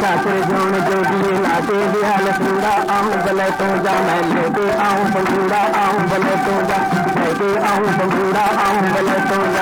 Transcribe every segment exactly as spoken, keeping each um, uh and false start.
लाते zone जोगी लाते दियाल पूरा आऊं बले तो जा मैं लेके आऊं पंगूड़ा आऊं बले तो जा लेके आऊं पंगूड़ा आऊं बले तो जा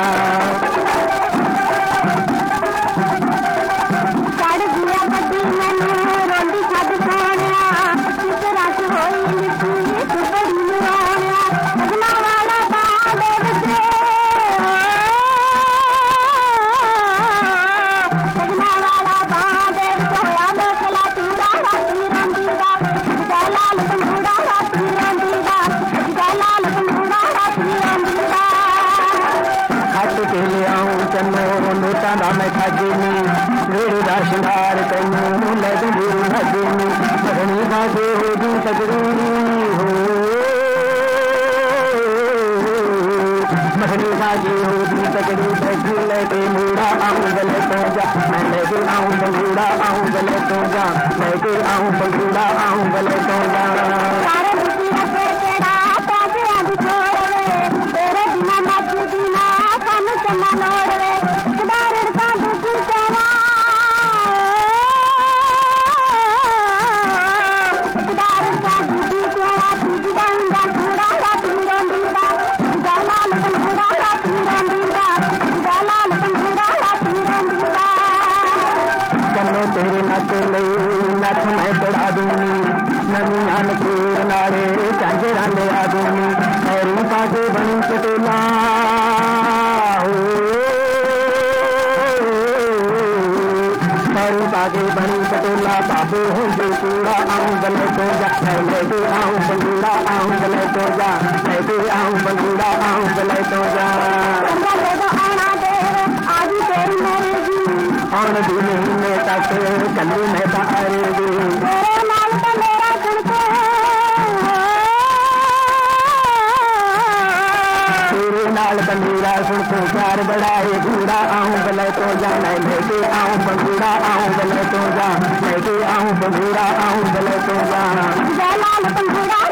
मैं खजनी मेरे दा शिंगार तैनू लगू हजनी मगनी बाजे होगी तगड़ी हो मगनी बाजे होगी तगड़ी बैठी लेके मूड़ा आऊं गले तो जा मैं लेके आऊं बंगूड़ा आऊं गले तो जा लेके आऊं बंगूड़ा आऊं गले तो जा तेरे नच नच मैं चढ़ा दूंगी नवी अनपूर नाले झांझरा लिया दूंगी मेरी पासे बनी पटेला मेरी पासे बनी पटेला बाबू हूँ जो पूरा आऊं गले तो जा मैं लेके आऊं बंगूड़ा आऊं गले तो जा लेके आऊं बंगूड़ा आऊं गले तो जा और दिन में तक चलू मैं तारेगी तेरे नाल तो मेरा सुनते तेरे नाल तो मेरा सुनते प्यार बढ़ाए बूढ़ा आऊं गले तो जा मैं लेके आऊं बंगूड़ा आऊं गले तो जा लेके आऊं बंगूड़ा आऊं गले तो जा लाल बंगूड़ा